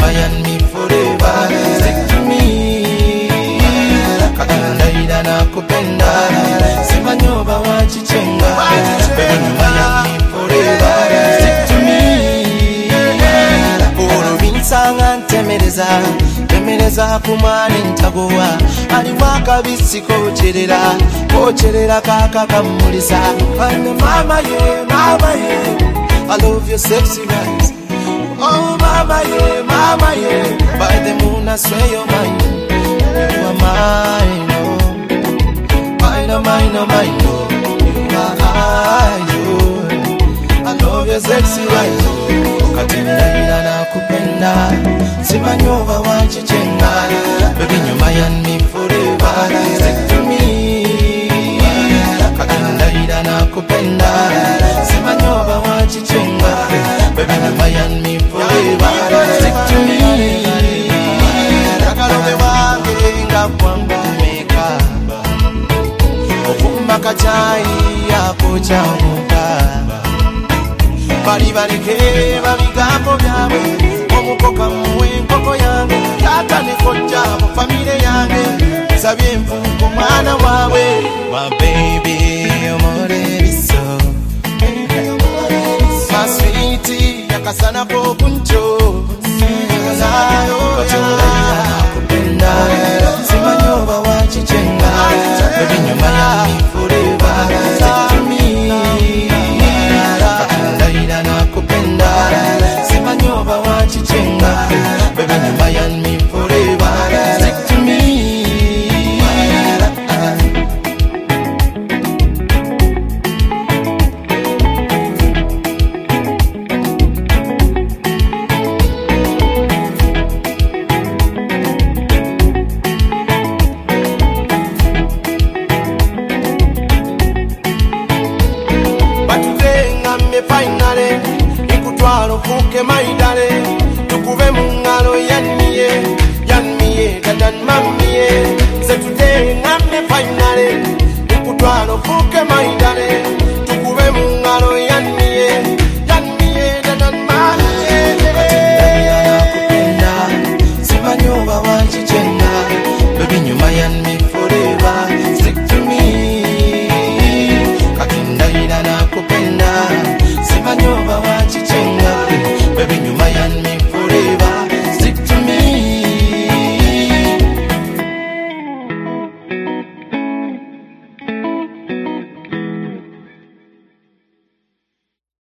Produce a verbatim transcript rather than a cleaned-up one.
and me forever. Stick to me. Kakandaida na kupenda. Sema nyoba wachichenga. Baby nyuma and me forever. Stick to me. Oro binsanga ntemereza. Temereza kumani ntagowa. Aliwaka bisiko cherera. Kocherera kaka kamulisa. And mama yeah, mama yeah. I love your sexy eyes. Oh mama yeah, mama yeah. By the moon I swear you're mine. You are mine, oh. Mine, oh, mine, oh, mine, oh. You are I, oh. I love your sexy eyes, oh. Katinda ila na kupenda. Sima nyova wachichenga. Baby nyuma and me forever. Stick to me. Katinda ila na kupenda. Sima nyova wachichenga. Baby nyuma and me forever. Stick to me. Kakalobe wange nga kwangu meka. Ofumba kachai yako chamuka. Bali balike babigambo byawe. Omukoka muwe nkoko yange. Tata ne kojja mu famile yange. Sabye nfuko mwana wawe. My baby omore biso. My sweetie yakasana ko kuncho. Nayo ya kupenda. Sima nyoba wachichenga. Baby nyuma ya me forever. Stick to me. Kakandaida na kupenda. Sima nyoba wachichenga. Baby nyuma ya me forever. Stick to me. Finally, ikutwalo fuke maida.